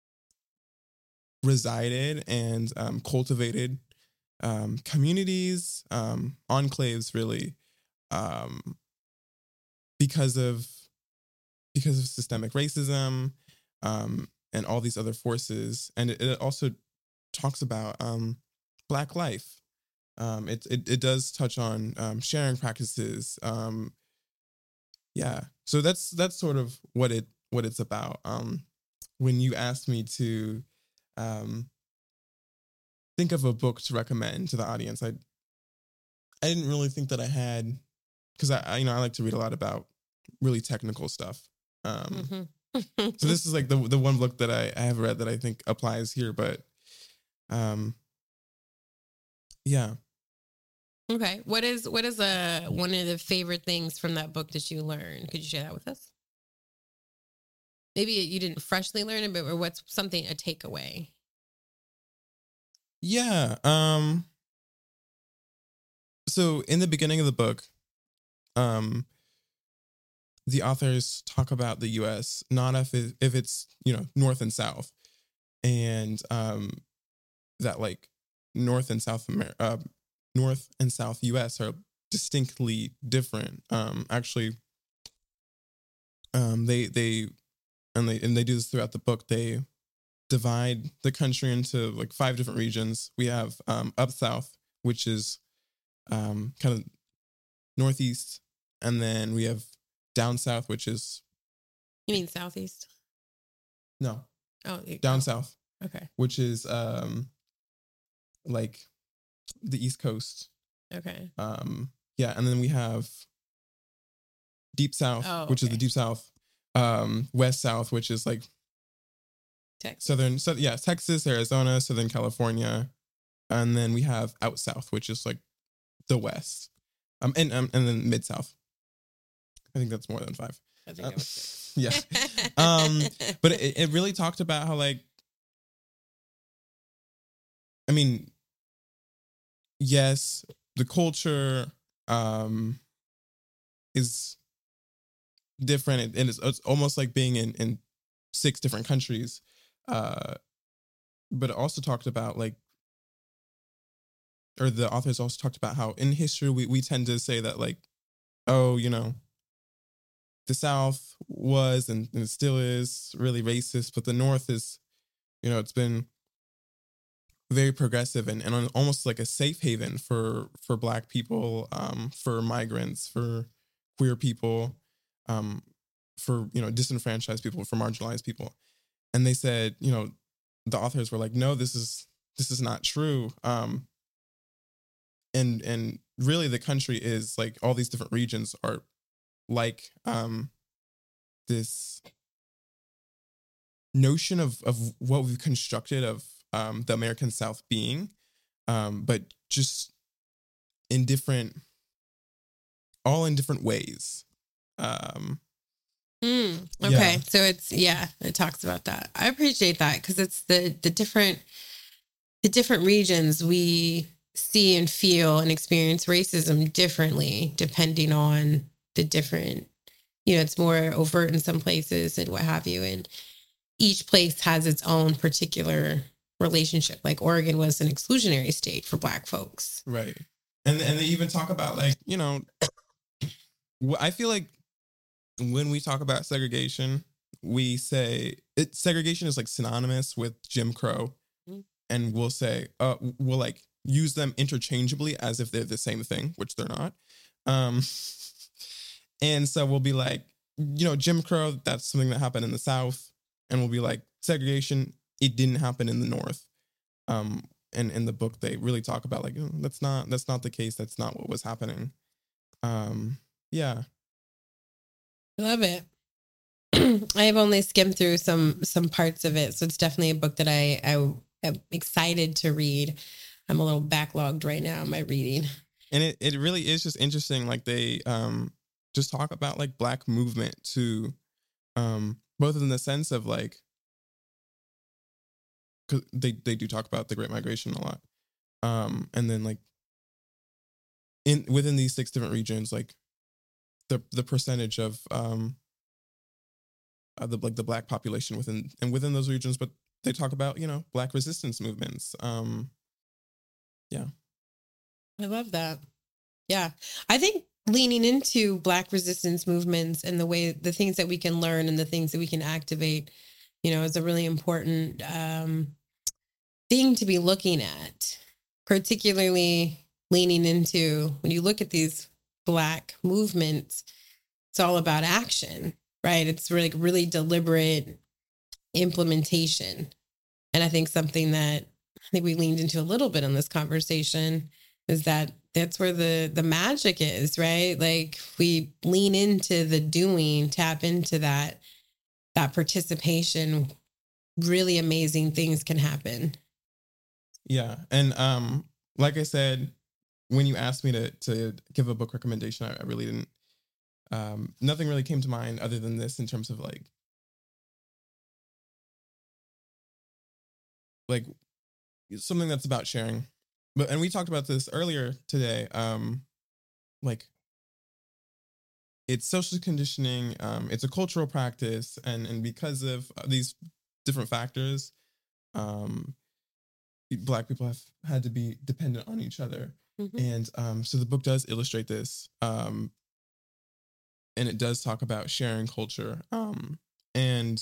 resided and cultivated communities, enclaves, really, because of systemic racism, and all these other forces. And it also talks about Black life. It does touch on sharing practices. So that's sort of what it's about. When you asked me to think of a book to recommend to the audience, I didn't really think that I had, because I like to read a lot about really technical stuff. So this is like the one book that I have read that I think applies here, but yeah. Okay. What is one of the favorite things from that book that you learned? Could you share that with us? Maybe you didn't freshly learn it, but or what's something, a takeaway? Yeah. So in the beginning of the book, the authors talk about the U.S. not if it's North and South, and that like North and South U.S. are distinctly different. Actually, they do this throughout the book. They divide the country into like 5 different regions. We have up south, which is kind of northeast, and then we have down south, which is, you mean southeast? No. Oh, down south. Okay. Which is like the East Coast. Okay. Yeah, and then we have deep south, which is the deep south. West south, which is like Texas. Texas, Arizona, Southern California, and then we have out south, which is like the West, and then mid south. I think that's more than 5. I think that was 6. Yeah. But it really talked about how, like, I mean, yes, the culture is different, and it's almost like being in 6 different countries. But it also talked about the authors also talked about how in history we tend to say that like oh, the South was and it still is really racist, but the North is, it's been very progressive and almost like a safe haven for Black people, for migrants, for queer people, um, for disenfranchised people, for marginalized people. And they said, the authors were like, no, this is not true. And really the country is like all these different regions are like this notion of what we've constructed of the American South being, but just in different, all in different ways. Okay, Yeah. so it talks about that. I appreciate that because it's the different regions we see and feel and experience racism differently depending on the different. It's more overt in some places and what have you, and each place has its own particular relationship. Like Oregon was an exclusionary state for Black folks. Right. And they even talk about like, I feel like when we talk about segregation, we say segregation is like synonymous with Jim Crow. Mm-hmm. And we'll say, we'll like use them interchangeably as if they're the same thing, which they're not. And so we'll be like, Jim Crow, that's something that happened in the South. And we'll be like, segregation, it didn't happen in the North. And in the book, they really talk about like, that's not the case. That's not what was happening. Yeah. I love it. I have only skimmed through some parts of it. So it's definitely a book that I am excited to read. I'm a little backlogged right now in my reading. And it really is just interesting. Like they just talk about like Black movement too, both in the sense of like, cause they do talk about the Great Migration a lot. And then like within these 6 different regions, like the percentage of the Black population within those regions, but they talk about, Black resistance movements. Yeah. I love that. Yeah. I think leaning into Black resistance movements and the things that we can learn and the things that we can activate, is a really important thing to be looking at, particularly leaning into when you look at these Black movements, it's all about action, right? It's really, really deliberate implementation. And I think something that I think we leaned into a little bit in this conversation is that that's where the magic is, right? Like we lean into the doing, tap into that participation, really amazing things can happen. Yeah. And like I said, when you asked me to give a book recommendation, I really didn't, nothing really came to mind other than this in terms of like something that's about sharing. And we talked about this earlier today. Like it's social conditioning, it's a cultural practice, and because of these different factors, Black people have had to be dependent on each other. Mm-hmm. And so the book does illustrate this. And it does talk about sharing culture. And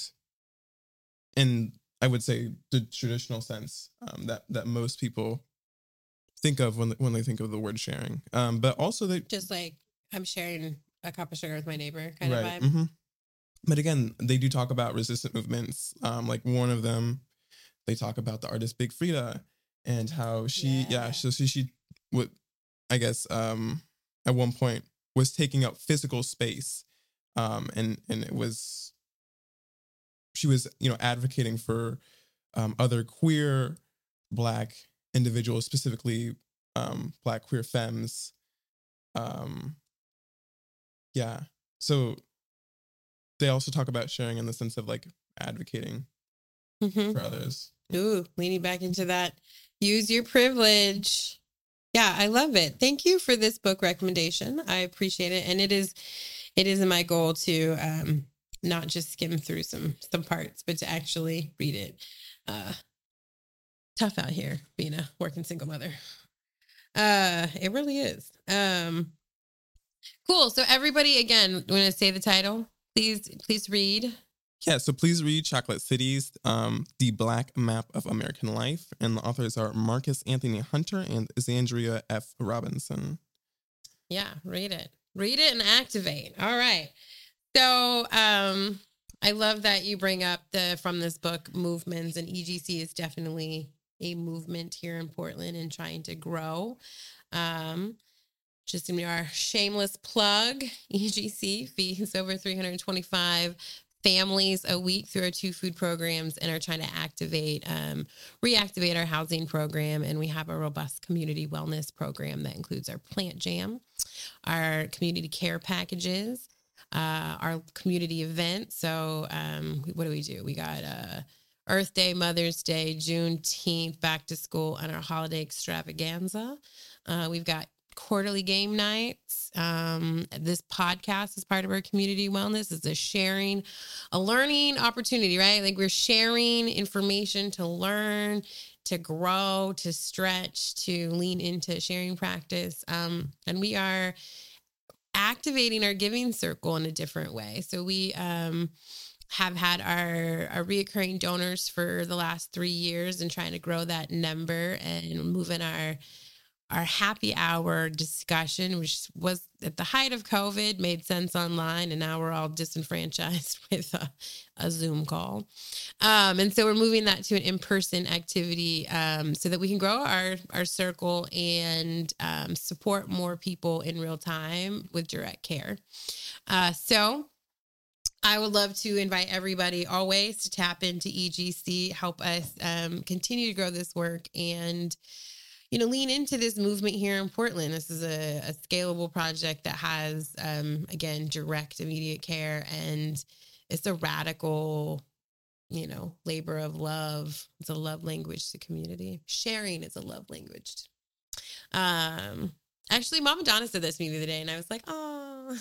I would say the traditional sense that most people think of when they think of the word sharing. But also they just like I'm sharing a cup of sugar with my neighbor kind of vibe. Mm-hmm. But again, they do talk about resistant movements. Like one of them, they talk about the artist Big Frida and how she would, I guess, at one point was taking up physical space. And it was, she was, advocating for other queer Black individuals, specifically Black queer femmes. Yeah. So they also talk about sharing in the sense of like advocating for others. Ooh, leaning back into that. Use your privilege. Yeah, I love it. Thank you for this book recommendation. I appreciate it. And it is my goal to not just skim through some parts, but to actually read it. Tough out here being a working single mother. It really is. Cool. So everybody, again, I'm going to say the title. Please read. Yeah, so please read Chocolate Cities, The Black Map of American Life. And the authors are Marcus Anthony Hunter and Xandria F. Robinson. Yeah, read it. Read it and activate. All right. So I love that you bring up from this book, movements, and EGC is definitely a movement here in Portland and trying to grow. Just in our shameless plug, EGC feeds over 325 families a week through our 2 food programs and are trying to reactivate our housing program. And we have a robust community wellness program that includes our plant jam, our community care packages, our community events. So what do? We got Earth Day, Mother's Day, Juneteenth, back to school, and our holiday extravaganza. We've got quarterly game nights. This podcast is part of our community wellness. It's a learning opportunity, right? Like we're sharing information to learn, to grow, to stretch, to lean into sharing practice. And we are activating our giving circle in a different way. So we have had our reoccurring donors for the last 3 years and trying to grow that number and moving our happy hour discussion, which was at the height of COVID, made sense online. And now we're all disenfranchised with a Zoom call. And so we're moving that to an in-person activity so that we can grow our circle and support more people in real time with direct care. So I would love to invite everybody always to tap into EGC, help us continue to grow this work and lean into this movement here in Portland. This is a scalable project that has, again, direct immediate care, and it's a radical, labor of love. It's a love language to community. Sharing is a love language. Actually, Mama Donna said this to me the other day, and I was like, oh,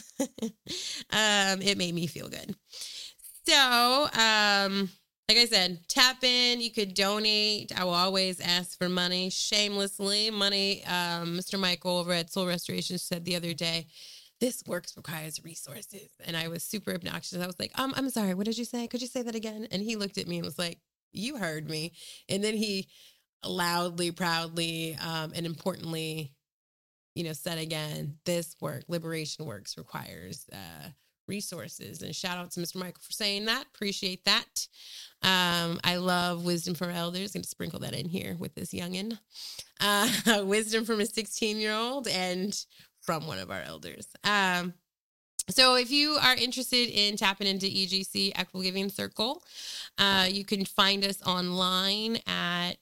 it made me feel good. So, like I said, tap in. You could donate. I will always ask for money, shamelessly. Money. Mr. Michael over at Soul Restoration said the other day, this work requires resources. And I was super obnoxious. I was like, I'm sorry. What did you say? Could you say that again? And he looked at me and was like, you heard me. And then he loudly, proudly, and importantly, said again, this work, Liberation Works, requires resources. And shout out to Mr. Michael for saying that. Appreciate that. I love wisdom from elders. Going to sprinkle that in here with this youngin. Wisdom from a 16-year-old and from one of our elders. So if you are interested in tapping into EGC, Equitable Giving Circle, you can find us online at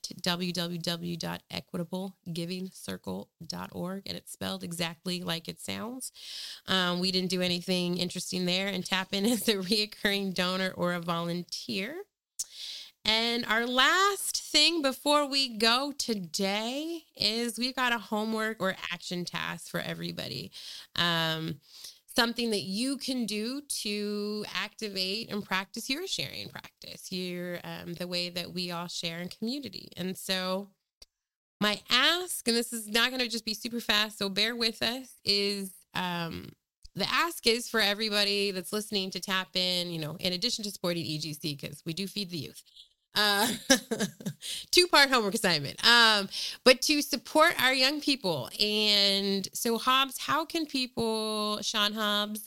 www.equitablegivingcircle.org, and it's spelled exactly like it sounds. We didn't do anything interesting there, and tap in as a reoccurring donor or a volunteer. And our last thing before we go today is we've got a homework or action task for everybody. Something that you can do to activate and practice your sharing practice, the way that we all share in community. And so my ask, and this is not going to just be super fast, so bear with us, is the ask is for everybody that's listening to tap in, in addition to supporting EGC, because we do feed the youth. 2-part homework assignment, but to support our young people. And so Hobbs, how can people, Sean Hobbs,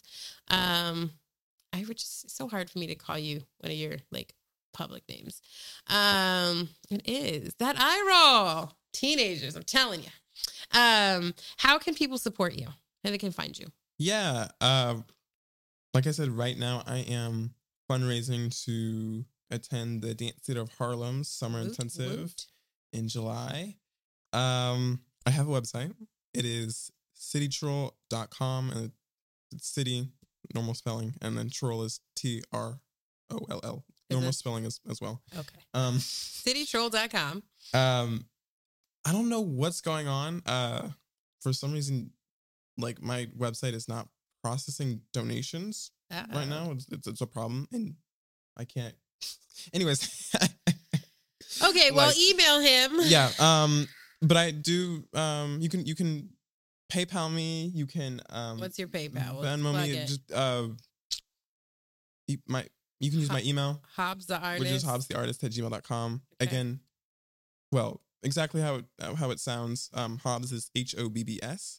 it's so hard for me to call you one of your public names. It is that eye roll. Teenagers, I'm telling you. How can people support you? How they can find you? Yeah. Like I said, right now I am fundraising to attend the Dance Theater of Harlem's Summer Intensive in July. I have a website. It is citytroll.com, and it's city, normal spelling, and then troll is TROLL. Normal spelling as well. Okay. Citytroll.com. I don't know what's going on. For some reason, my website is not processing donations right now. It's a problem, and I can't. Anyways. Okay, well, email him. Yeah. But I do. You can PayPal me. You can what's your PayPal? Venmo me. Just you can use my email. Hobbs the Artist. Which is hobbstheartist@gmail.com. Okay. Again, well, exactly how it sounds. Hobbs is HOBBS.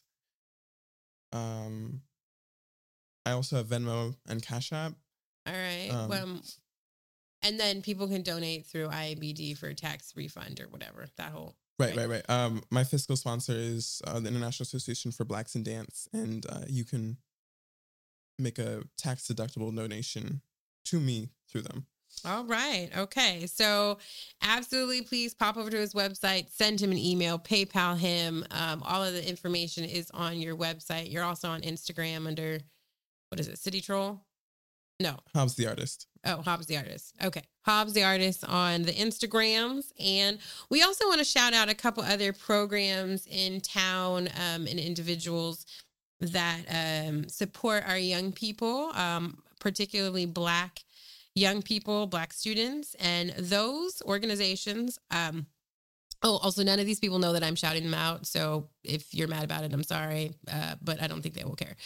I also have Venmo and Cash App. All right. And then people can donate through IABD for tax refund or whatever. That whole Right. My fiscal sponsor is the International Association for Blacks in Dance, and you can make a tax deductible donation to me through them. All right. Okay. So absolutely, please pop over to his website, send him an email, PayPal him. All of the information is on your website. You're also on Instagram under, what is it, City Troll? No. Hobbs the Artist. Oh, Hobbs the Artist. Okay. Hobbs the Artist on the Instagrams. And we also want to shout out a couple other programs in town and individuals that support our young people, particularly Black young people, Black students. And those organizations, also, none of these people know that I'm shouting them out. So if you're mad about it, I'm sorry. But I don't think they will care.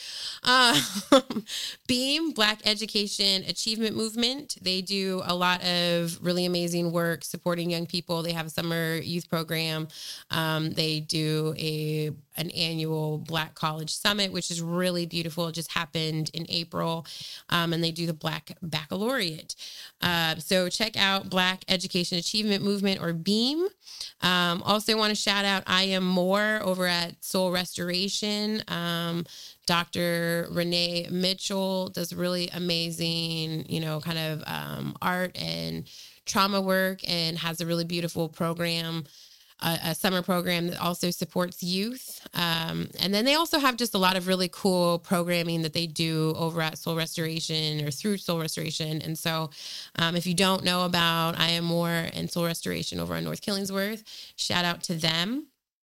BEAM, Black Education Achievement Movement. They do a lot of really amazing work supporting young people. They have a summer youth program. They do an annual Black College Summit, which is really beautiful. It just happened in April. And they do the Black Baccalaureate. So check out Black Education Achievement Movement, or BEAM. Also want to shout out I Am More over at Soul Restoration. Dr. Renee Mitchell does really amazing, kind of art and trauma work, and has a really beautiful program, a summer program that also supports youth. And then they also have just a lot of really cool programming that they do over at Soul Restoration or through Soul Restoration. And so if you don't know about I Am More and Soul Restoration over on North Killingsworth, shout out to them.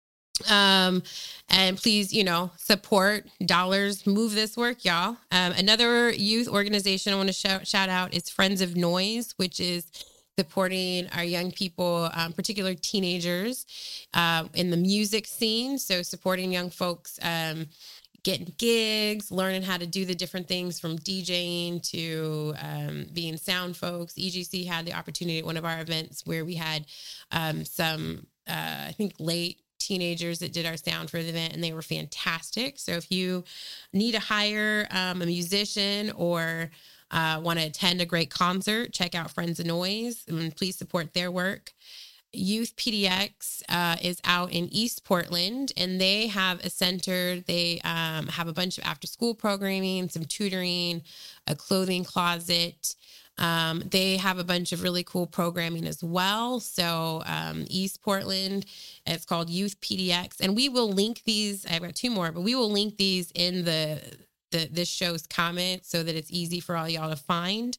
And please, support dollars, move this work, y'all. Another youth organization I want to shout out is Friends of Noise, which is supporting our young people, particularly teenagers, in the music scene. So supporting young folks, getting gigs, learning how to do the different things from DJing to being sound folks. EGC had the opportunity at one of our events where we had some, I think, late teenagers that did our sound for the event, and they were fantastic. So if you need to hire a musician or want to attend a great concert, check out Friends of Noise, and please support their work. Youth PDX is out in East Portland, and they have a center. They have a bunch of after-school programming, some tutoring, a clothing closet. They have a bunch of really cool programming as well. So East Portland, it's called Youth PDX, and we will link these. I've got two more, but we will link these in this show's comments so that it's easy for all y'all to find.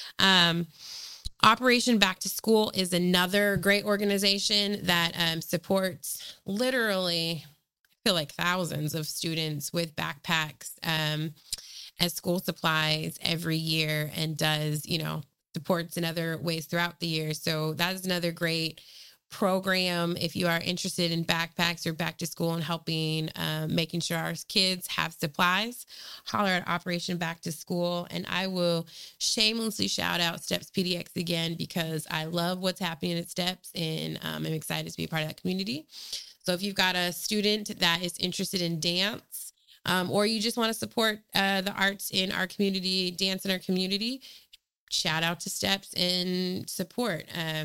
Operation Back to School is another great organization that supports literally, I feel like, thousands of students with backpacks as school supplies every year, and does, supports in other ways throughout the year. So that is another great program if you are interested in backpacks or back to school and helping making sure our kids have supplies. Holler at Operation Back to School. And I will shamelessly shout out Steps PDX again, because I love what's happening at Steps, and I'm excited to be a part of that community. So if you've got a student that is interested in dance, or you just want to support the arts in our community, dance in our community, shout out to Steps and support.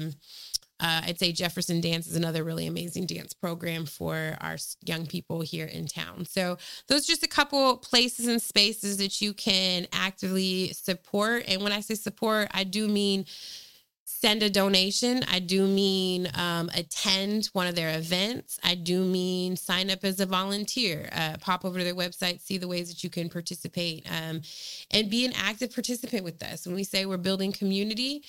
I'd say Jefferson Dance is another really amazing dance program for our young people here in town. So those are just a couple places and spaces that you can actively support. And when I say support, I do mean send a donation. I do mean attend one of their events. I do mean sign up as a volunteer. Pop over to their website, see the ways that you can participate, and be an active participant with us. When we say we're building community,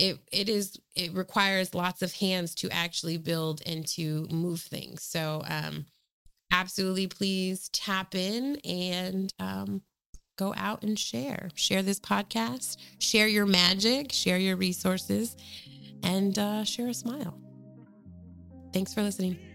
it requires lots of hands to actually build and to move things. So absolutely, please tap in and go out and share this podcast, share your magic, share your resources, and share a smile. Thanks for listening.